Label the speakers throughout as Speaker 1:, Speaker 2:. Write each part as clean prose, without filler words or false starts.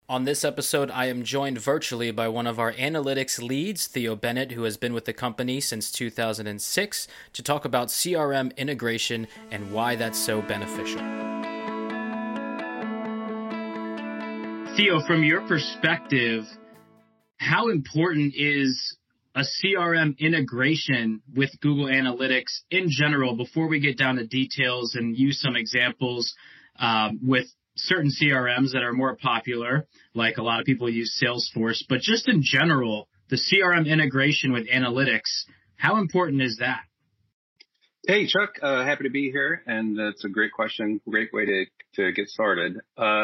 Speaker 1: On this episode, I am joined virtually by one of our analytics leads, Theo Bennett, who has been with the company since 2006, to talk about CRM integration and why that's so beneficial. Theo, from your perspective, how important is a CRM integration with Google Analytics in general, before we get down to details and use some examples with certain CRMs that are more popular, like a lot of people use Salesforce, but just in general, the CRM integration with analytics, how important is that?
Speaker 2: Hey, Chuck, happy to be here, and that's a great question, great way to get started.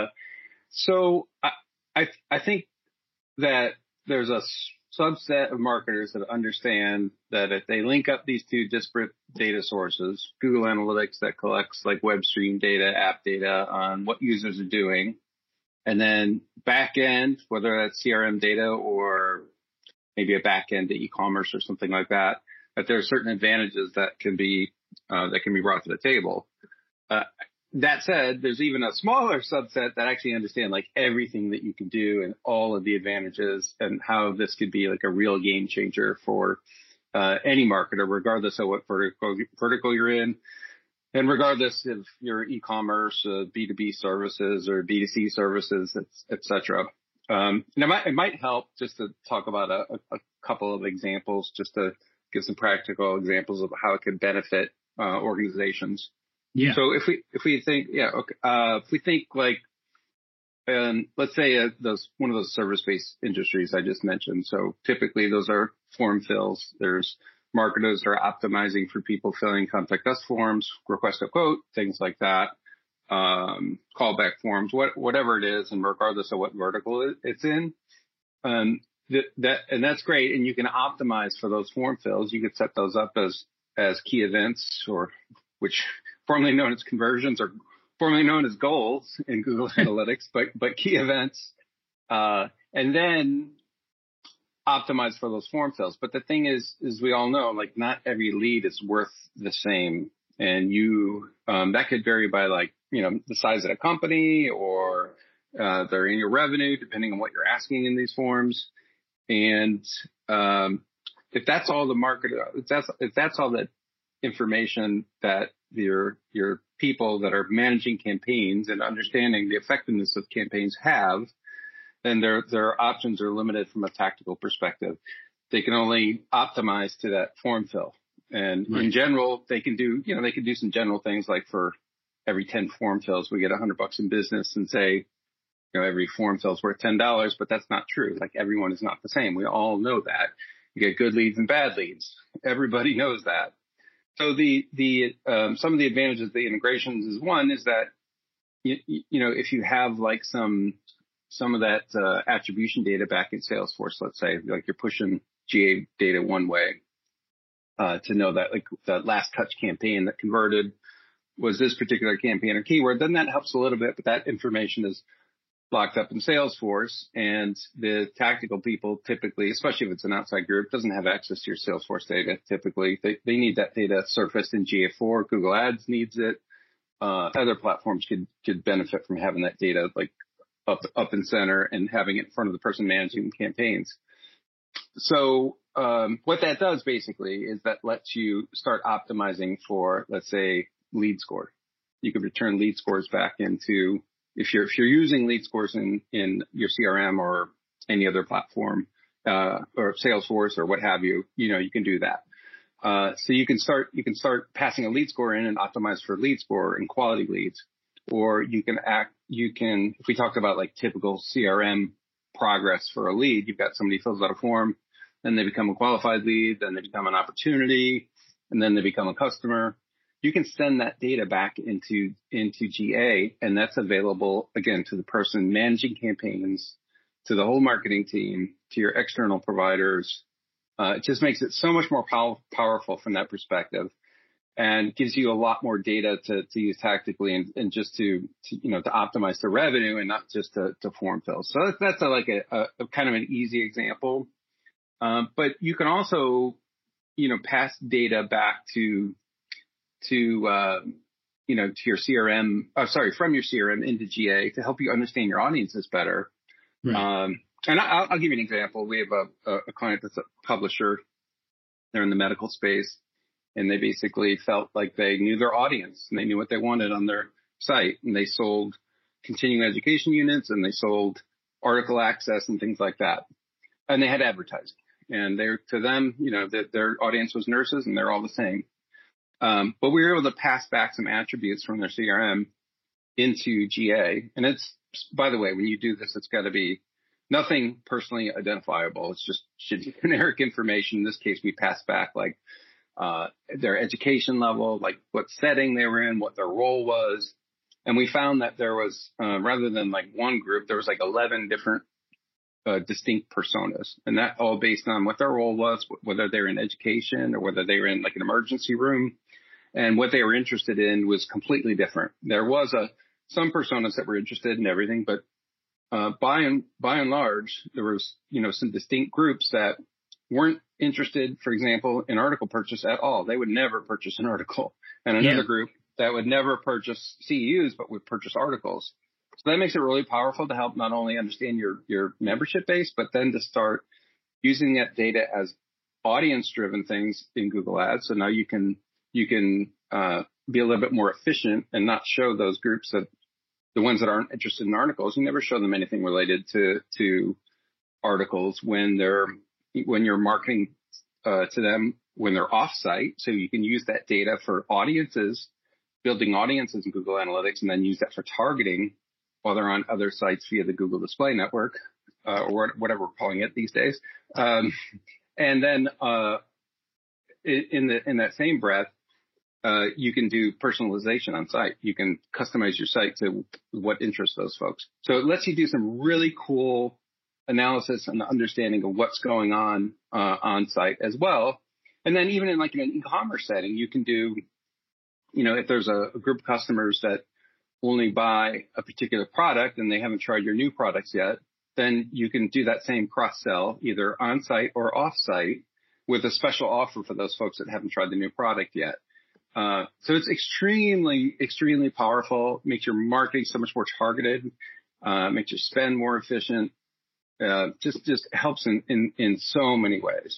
Speaker 2: So I think that there's a subset of marketers that understand that if they link up these two disparate data sources, Google Analytics that collects like web stream data, app data on what users are doing, and then back end, whether that's CRM data or maybe a back end to e-commerce or something like that, that there are certain advantages that can be brought to the table. That said, there's even a smaller subset that actually understand like everything that you can do and all of the advantages and how this could be like a real game changer for any marketer, regardless of what vertical you're in, and regardless if you're e-commerce, B2B services or B2C services, et cetera. It might help just to talk about a couple of examples, just to give some practical examples of how it could benefit organizations.
Speaker 1: Yeah.
Speaker 2: So if we think like, let's say one of those service-based industries I just mentioned. So typically those are form fills. There's marketers that are optimizing for people filling contact us forms, request a quote, things like that, callback forms, whatever it is, and regardless of what vertical it's in. And that's great. And you can optimize for those form fills. You could set those up as key events, or which formerly known as conversions or formerly known as goals in Google Analytics, but key events, and then optimize for those form fills. But the thing is we all know, like, not every lead is worth the same. And that could vary by like, the size of the company or their annual revenue, depending on what you're asking in these forms. And if that's all the marketer, if that's all that information that your people that are managing campaigns and understanding the effectiveness of campaigns have, then their options are limited from a tactical perspective. They can only optimize to that form fill. And in general, they can do some general things like for every 10 form fills, we get $100 in business, and say, every form fill is worth $10, but that's not true. Like, everyone is not the same. We all know that. You get good leads and bad leads. Everybody knows that. So some of the advantages of the integrations is one is that, if you have like some of that attribution data back in Salesforce, let's say, like you're pushing GA data one way to know that like the last touch campaign that converted was this particular campaign or keyword, then that helps a little bit, but that information is locked up in Salesforce, and the tactical people typically, especially if it's an outside group, doesn't have access to your Salesforce data. Typically, they need that data surfaced in GA4. Google Ads needs it. Other platforms could benefit from having that data like up and center and having it in front of the person managing campaigns. So what that does basically is that lets you start optimizing for, let's say, lead score. You could return lead scores back into, if you're using lead scores in your CRM or any other platform, or Salesforce or what have you, you can do that. So you can start passing a lead score in and optimize for lead score and quality leads. Or if we talked about like typical CRM progress for a lead, you've got somebody fills out a form, then they become a qualified lead, then they become an opportunity, and then they become a customer. You can send that data back into GA, and that's available again to the person managing campaigns, to the whole marketing team, to your external providers. It just makes it so much more powerful from that perspective, and gives you a lot more data to use tactically and just to optimize the revenue and not just to form fill. So that's a kind of an easy example. But you can also, pass data back to your CRM, from your CRM into GA to help you understand your audiences better.
Speaker 1: Right.
Speaker 2: And I'll give you an example. We have a client that's a publisher. They're in the medical space, and they basically felt like they knew their audience and they knew what they wanted on their site. And they sold continuing education units and they sold article access and things like that. And they had advertising. And to them, their audience was nurses and they're all the same. But we were able to pass back some attributes from their CRM into GA. And it's, by the way, when you do this, it's got to be nothing personally identifiable. It's just generic information. In this case, we passed back like their education level, like what setting they were in, what their role was. And we found that there was, rather than like one group, there was like 11 different distinct personas. And that all based on what their role was, whether they were in education or whether they were in like an emergency room. And what they were interested in was completely different. There was some personas that were interested in everything, but by and large, there was, some distinct groups that weren't interested, for example, in article purchase at all. They would never purchase an article. And another group that would never purchase CEUs, but would purchase articles. So that makes it really powerful to help not only understand your membership base, but then to start using that data as audience-driven things in Google Ads. So now you can be a little bit more efficient and not show those groups that the ones that aren't interested in articles. You never show them anything related to articles when you're marketing to them when they're off-site. So you can use that data for audiences, building audiences in Google Analytics, and then use that for targeting while they're on other sites via the Google Display Network, or whatever we're calling it these days. And then in that same breath, you can do personalization on site. You can customize your site to what interests those folks. So it lets you do some really cool analysis and understanding of what's going on site as well. And then even in like an e-commerce setting, you can do, if there's a group of customers that only buy a particular product and they haven't tried your new products yet, then you can do that same cross-sell either on-site or off-site with a special offer for those folks that haven't tried the new product yet. So it's extremely, extremely powerful, makes your marketing so much more targeted, makes your spend more efficient, just helps in so many ways.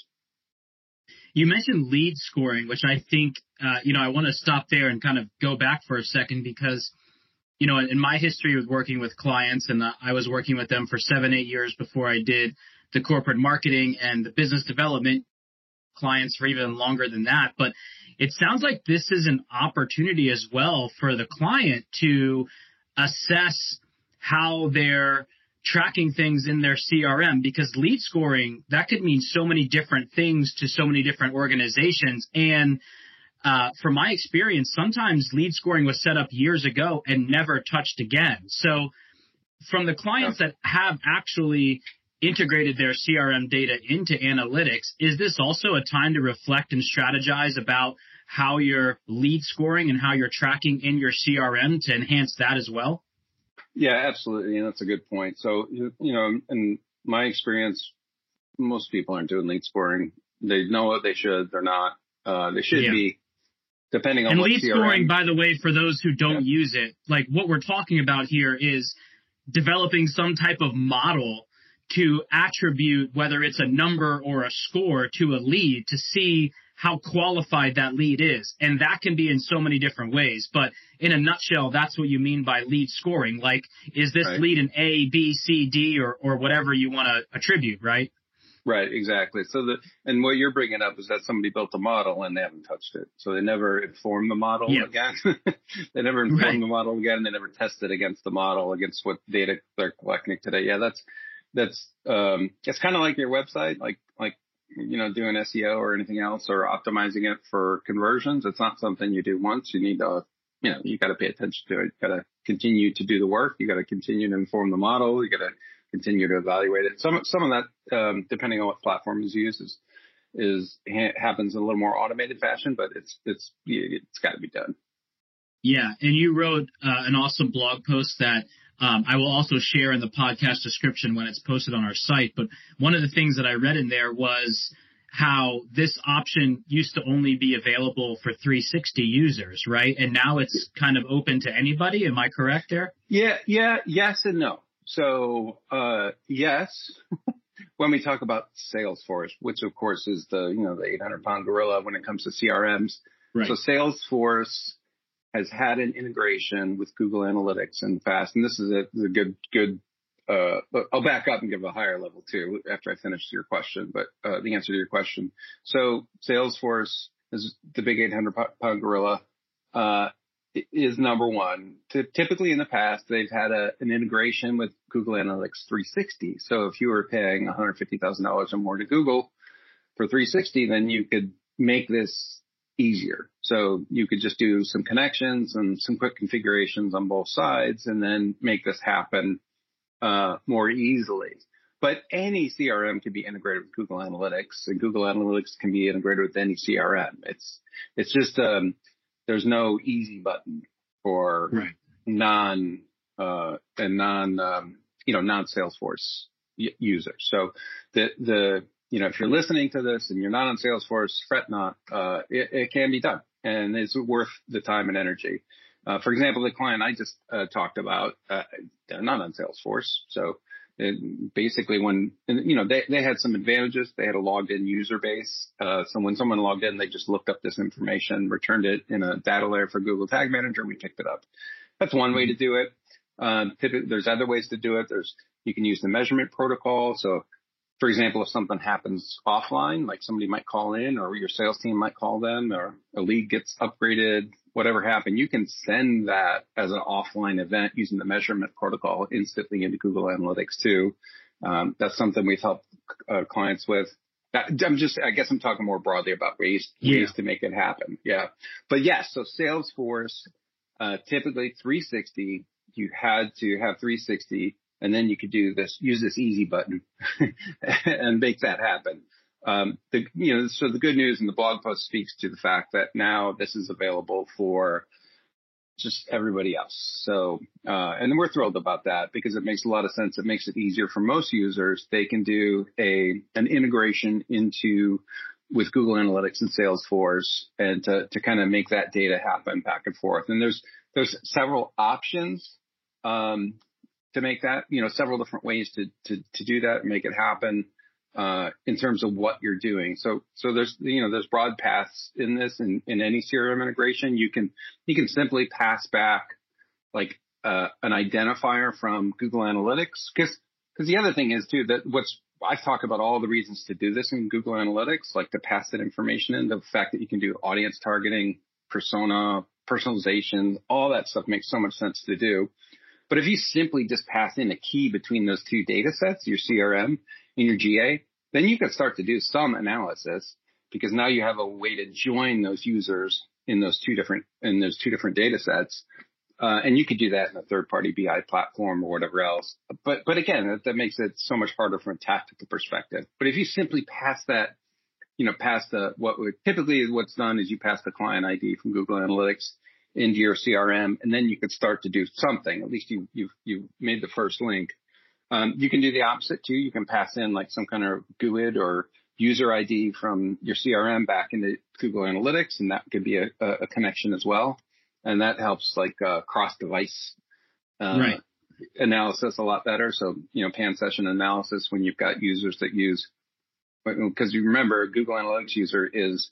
Speaker 1: You mentioned lead scoring, which I think, I want to stop there and kind of go back for a second because, in my history with working with clients, and I was working with them for 7-8 years before I did the corporate marketing and the business development, clients for even longer than that. But it sounds like this is an opportunity as well for the client to assess how they're tracking things in their CRM, because lead scoring, that could mean so many different things to so many different organizations. And from my experience, sometimes lead scoring was set up years ago and never touched again. So from the clients that have actually integrated their CRM data into analytics, is this also a time to reflect and strategize about how you're lead scoring and how you're tracking in your CRM to enhance that as well?
Speaker 2: Yeah, absolutely. And that's a good point. So, in my experience, most people aren't doing lead scoring. They know what they should. They're not. They should be, depending on what CRM. And lead
Speaker 1: scoring, by the way, for those who don't use it, like what we're talking about here is developing some type of model to attribute whether it's a number or a score to a lead to see how qualified that lead is. And that can be in so many different ways. But in a nutshell, that's what you mean by lead scoring. Like, is this lead an A, B, C, D, or whatever you want to attribute, right?
Speaker 2: Right, exactly. So and what you're bringing up is that somebody built a model and they haven't touched it. So they never informed the model again. They never informed the model again. They never tested against the model, against what data they're collecting today. Yeah, that's it's kind of like your website, like doing SEO or anything else or optimizing it for conversions. It's not something you do once. You need to, you got to pay attention to it. You got to continue to do the work. You got to continue to inform the model. You got to continue to evaluate it. Some of that, depending on what platform is used, happens in a little more automated fashion, but it's got to be done.
Speaker 1: Yeah, and you wrote an awesome blog post that I will also share in the podcast description when it's posted on our site. But one of the things that I read in there was how this option used to only be available for 360 users, right? And now it's kind of open to anybody. Am I correct there?
Speaker 2: Yeah, yes and no. Yes, when we talk about Salesforce, which of course is the 800-pound gorilla when it comes to CRMs.
Speaker 1: Right.
Speaker 2: So Salesforce has had an integration with Google Analytics in the past, and this is a good. I'll back up and give a higher level too after I finish your question, but the answer to your question. So Salesforce is the big 800-pound gorilla. Is number one. Typically in the past, they've had an integration with Google Analytics 360. So if you were paying $150,000 or more to Google for 360, then you could make this easier. So you could just do some connections and some quick configurations on both sides and then make this happen more easily. But any CRM can be integrated with Google Analytics, and Google Analytics can be integrated with any CRM. It's just there's no easy button for non-Salesforce users. So if you're listening to this and you're not on Salesforce, fret not. It can be done, and it's worth the time and energy. For example, the client I just talked about, they're not on Salesforce. So basically they had some advantages. They had a logged in user base. So when someone logged in, they just looked up this information, returned it in a data layer for Google Tag Manager. We picked it up. That's one way to do it. Typically, there's other ways to do it. You can use the measurement protocol. So for example, if something happens offline, like somebody might call in or your sales team might call them or a lead gets upgraded, whatever happened, you can send that as an offline event using the measurement protocol instantly into Google Analytics too. That's something we've helped clients with. I guess I'm talking more broadly about ways to make it happen. Yeah. But yes, so Salesforce, typically 360, you had to have 360. And then you could use this easy button and make that happen. So the good news in the blog post speaks to the fact that now this is available for just everybody else. So, and we're thrilled about that because it makes a lot of sense. It makes it easier for most users. They can do an integration with Google Analytics and Salesforce and to kind of make that data happen back and forth. And there's several options, to make that, several different ways to do that and make it happen, in terms of what you're doing. So there's broad paths in this in any CRM integration. You can simply pass back like, an identifier from Google Analytics. Cause the other thing is too, that I've talked about all the reasons to do this in Google Analytics, like to pass that information in, the fact that you can do audience targeting, persona, personalization, all that stuff makes so much sense to do. But if you simply just pass in a key between those two data sets, your CRM and your GA, then you can start to do some analysis because now you have a way to join those users in those two different data sets. And you could do that in a third-party BI platform or whatever else. But again, that makes it so much harder from a tactical perspective. But if you simply pass that, what's done is you pass the client ID from Google Analytics into your CRM, and then you could start to do something. At least you've made the first link. You can do the opposite too. You can pass in like some kind of GUID or user ID from your CRM back into Google Analytics, and that could be a connection as well. And that helps like cross-device analysis a lot better. So, pan session analysis when you've got users that use, because you remember Google Analytics user is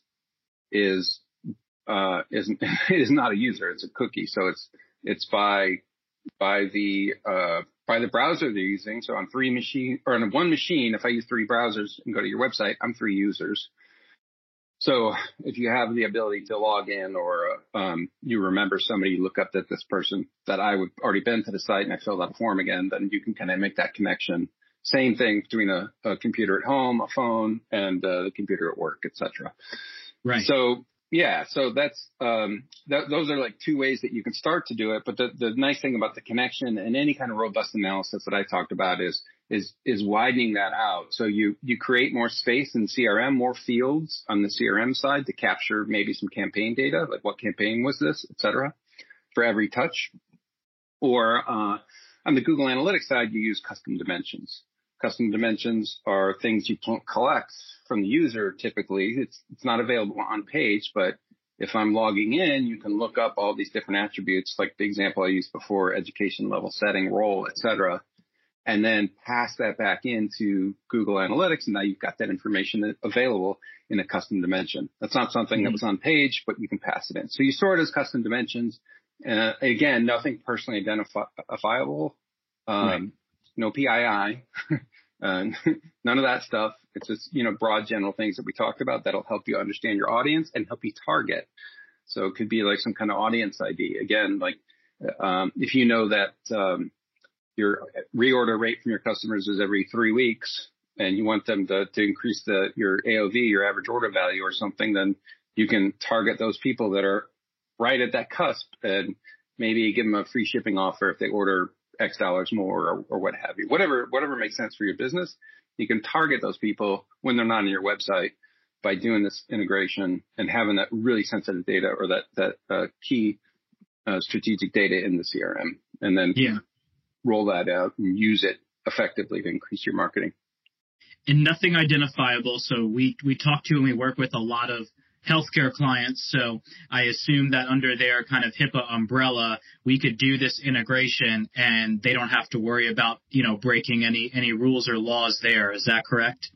Speaker 2: not a user, it's a cookie. So it's by the browser they're using. So on one machine, if I use 3 browsers and go to your website, I'm 3 users. So if you have the ability to log in or you remember somebody, you look up that this person that I would already been to the site and I filled out a form again, then you can kind of make that connection. Same thing between a computer at home, a phone, and the computer at work, etc.
Speaker 1: Right.
Speaker 2: So yeah, so that's those are like 2 ways that you can start to do it. But the nice thing about the connection and any kind of robust analysis that I talked about is widening that out. So you create more space in CRM, more fields on the CRM side to capture maybe some campaign data, like what campaign was this, et cetera, for every touch. Or on the Google Analytics side, you use custom dimensions. Custom dimensions are things you can't collect from the user typically. It's not available on page, but if I'm logging in, you can look up all these different attributes, like the example I used before, education level, setting, role, et cetera. and then pass that back into Google Analytics. And now you've got that information available in a custom dimension. That's not something that was on page, but you can pass it in. So you store it as custom dimensions. Again, nothing personally identifiable, no PII, none of that stuff. It's just, broad general things that we talked about that'll help you understand your audience and help you target. So it could be like some kind of audience ID. Again, like if you know that your reorder rate from your customers is every 3 weeks and you want them to increase your AOV, your average order value or something, then you can target those people that are right at that cusp and maybe give them a free shipping offer if they order X dollars more or what have you. Whatever makes sense for your business, you can target those people when they're not on your website by doing this integration and having that really sensitive data or that key strategic data in the CRM, and then roll that out and use it effectively to increase your marketing.
Speaker 1: And nothing identifiable. So we talk to and we work with a lot of healthcare clients. So I assume that under their kind of HIPAA umbrella, we could do this integration and they don't have to worry about, breaking any rules or laws there. Is that correct?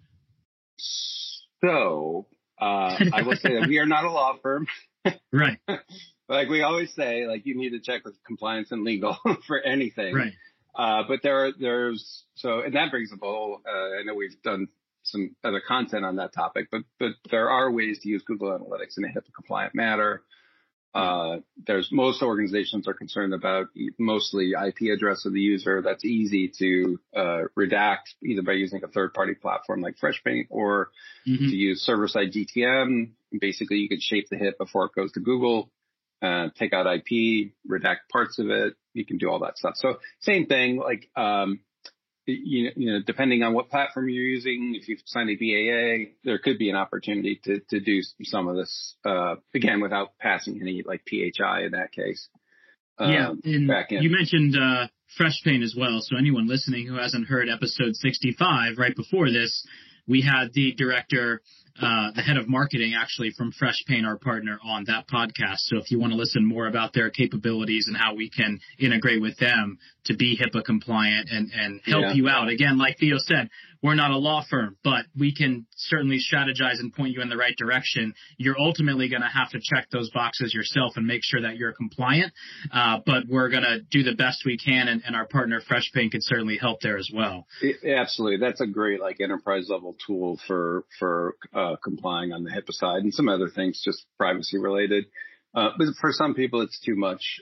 Speaker 2: So I will say that we are not a law firm.
Speaker 1: Right.
Speaker 2: Like we always say, like you need to check with compliance and legal for anything.
Speaker 1: Right.
Speaker 2: But and that brings up a whole, I know we've done some other content on that topic, but there are ways to use Google Analytics in a HIPAA compliant manner. Most organizations are concerned about mostly IP address of the user. That's easy to redact either by using a third party platform like FreshPaint or to use server side GTM. Basically, you could shape the hit before it goes to Google, take out IP, redact parts of it. You can do all that stuff. So same thing, like, depending on what platform you're using, if you've signed a BAA, there could be an opportunity to do some of this, again, without passing any like PHI in that case.
Speaker 1: And you mentioned FreshPaint as well. So anyone listening who hasn't heard episode 65, right before this, we had the director, the head of marketing actually from FreshPaint, our partner, on that podcast. So if you want to listen more about their capabilities and how we can integrate with them to be HIPAA compliant and help you out. Again, like Theo said, we're not a law firm, but we can certainly strategize and point you in the right direction. You're ultimately going to have to check those boxes yourself and make sure that you're compliant. But we're going to do the best we can, and our partner FreshPaint could certainly help there as well.
Speaker 2: Absolutely. That's a great enterprise level tool for complying on the HIPAA side and some other things just privacy related. But for some people, it's too much.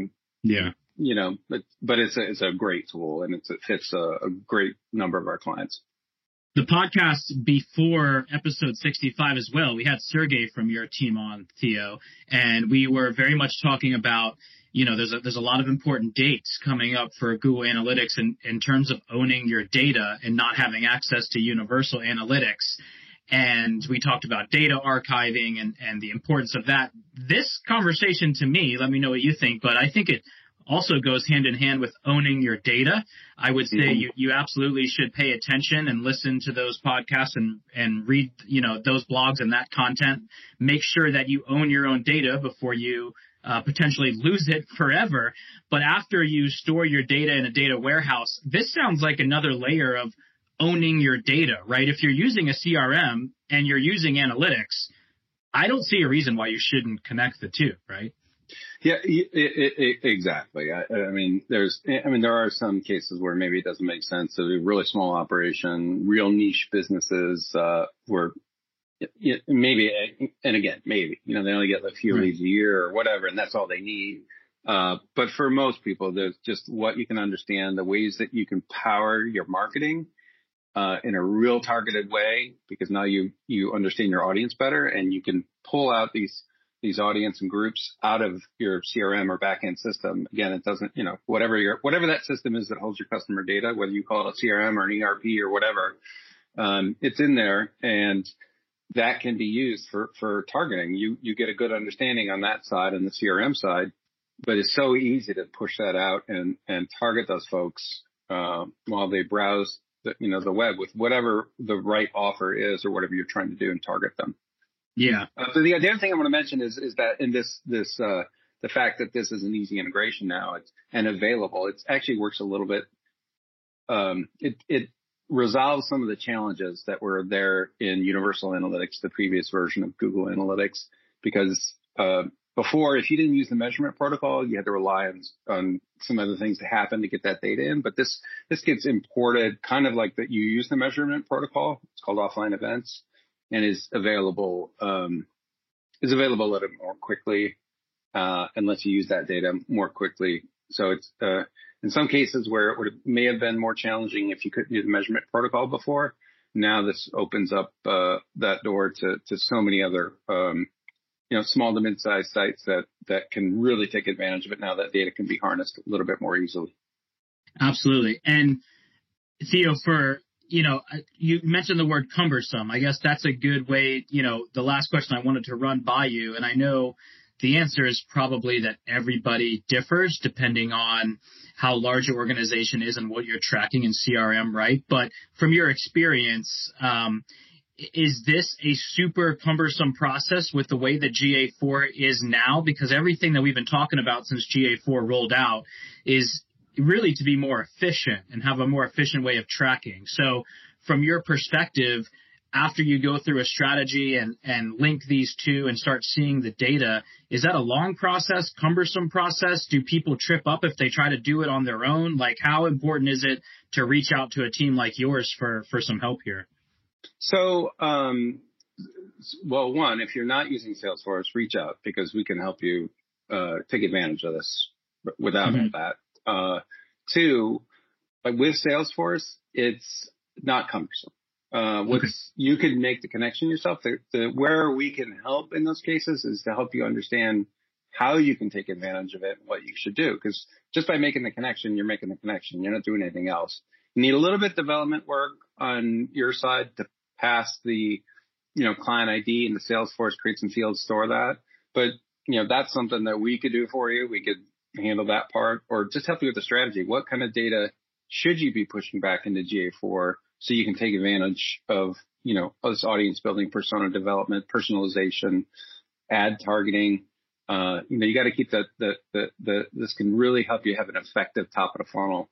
Speaker 2: But it's a great tool and it fits a great number of our clients.
Speaker 1: The podcast before episode 65 as well, we had Sergey from your team on, Theo, and we were very much talking about, there's a lot of important dates coming up for Google Analytics in terms of owning your data and not having access to universal analytics. And we talked about data archiving and the importance of that. This conversation to me, let me know what you think, but I think it also goes hand in hand with owning your data. I would say you absolutely should pay attention and listen to those podcasts and read, those blogs and that content. Make sure that you own your own data before you potentially lose it forever. But after you store your data in a data warehouse, this sounds like another layer of owning your data, right? If you're using a CRM and you're using analytics, I don't see a reason why you shouldn't connect the two, right?
Speaker 2: Yeah, exactly. There are some cases where maybe it doesn't make sense. So a really small operation, real niche businesses, where maybe, and again, maybe, they only get a few leads a year or whatever, and that's all they need. But for most people, there's just what you can understand, the ways that you can power your marketing in a real targeted way, because now you understand your audience better and you can pull out these audience and groups out of your CRM or backend system. Again, it doesn't, whatever that system is that holds your customer data, whether you call it a CRM or an ERP or whatever, it's in there, and that can be used for targeting. You get a good understanding on that side and the CRM side, but it's so easy to push that out and target those folks while they browse the web with whatever the right offer is or whatever you're trying to do and target them.
Speaker 1: Yeah.
Speaker 2: So the other thing I want to mention is that in this the fact that this is an easy integration now and available, it actually works a little bit it resolves some of the challenges that were there in Universal Analytics, the previous version of Google Analytics, because before, if you didn't use the measurement protocol, you had to rely on some other things to happen to get that data in. But this gets imported kind of like that you use the measurement protocol. It's called offline events and is available a little bit more quickly and lets you use that data more quickly. So it's in some cases where it may have been more challenging if you couldn't use the measurement protocol before. Now this opens up that door to so many other small to mid-sized sites that can really take advantage of it now that data can be harnessed a little bit more easily.
Speaker 1: Absolutely. And Theo, you mentioned the word cumbersome. I guess that's a good way, the last question I wanted to run by you, and I know the answer is probably that everybody differs depending on how large your organization is and what you're tracking in CRM, right? But from your experience, is this a super cumbersome process with the way that GA4 is now? Because everything that we've been talking about since GA4 rolled out is really to be more efficient and have a more efficient way of tracking. So from your perspective, after you go through a strategy and link these two and start seeing the data, is that a long process, cumbersome process? Do people trip up if they try to do it on their own? Like, how important is it to reach out to a team like yours for some help here?
Speaker 2: So, well, one, if you're not using Salesforce, reach out because we can help you take advantage of this without all that. Two, like with Salesforce, it's not cumbersome. You can make the connection yourself. Where we can help in those cases is to help you understand how you can take advantage of it and what you should do. Because just by making the connection, you're making the connection. You're not doing anything else. You need a little bit of development work on your side to pass the, client ID into Salesforce, create some fields, store that. But, that's something that we could do for you. We could handle that part or just help you with the strategy. What kind of data should you be pushing back into GA4 so you can take advantage of, this audience building, persona development, personalization, ad targeting. You got to keep this can really help you have an effective top of the funnel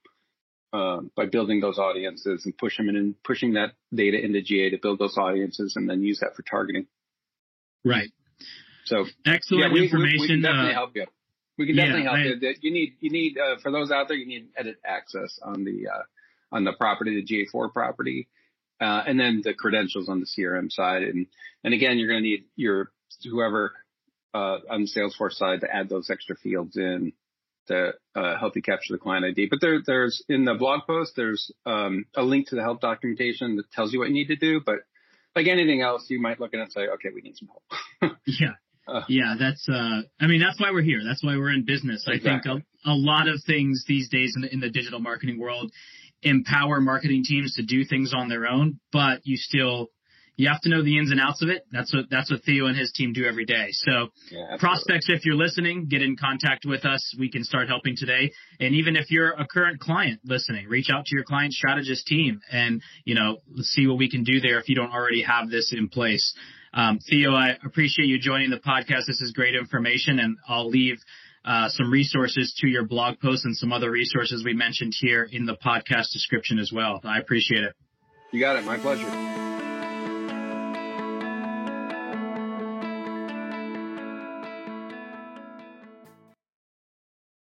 Speaker 2: by building those audiences and pushing that data into GA to build those audiences and then use that for targeting.
Speaker 1: Right.
Speaker 2: So
Speaker 1: excellent information.
Speaker 2: We can definitely help you. We can definitely help you. You need for those out there, you need edit access on the property, the GA4 property, and then the credentials on the CRM side. And again, you're going to need your whoever on the Salesforce side to add those extra fields in to help you capture the client ID. But there's in the blog post, there's a link to the help documentation that tells you what you need to do. But like anything else, you might look at it and say, okay, we need some help.
Speaker 1: Yeah, that's why we're here. That's why we're in business. Exactly. I think a lot of things these days in the digital marketing world empower marketing teams to do things on their own, but you have to know the ins and outs of it. That's what Theo and his team do every day. So prospects, if you're listening, get in contact with us. We can start helping today. And even if you're a current client listening, reach out to your client strategist team and, let's see what we can do there if you don't already have this in place. Theo, I appreciate you joining the podcast. This is great information, and I'll leave some resources to your blog post and some other resources we mentioned here in the podcast description as well. I appreciate it.
Speaker 2: You got it. My pleasure.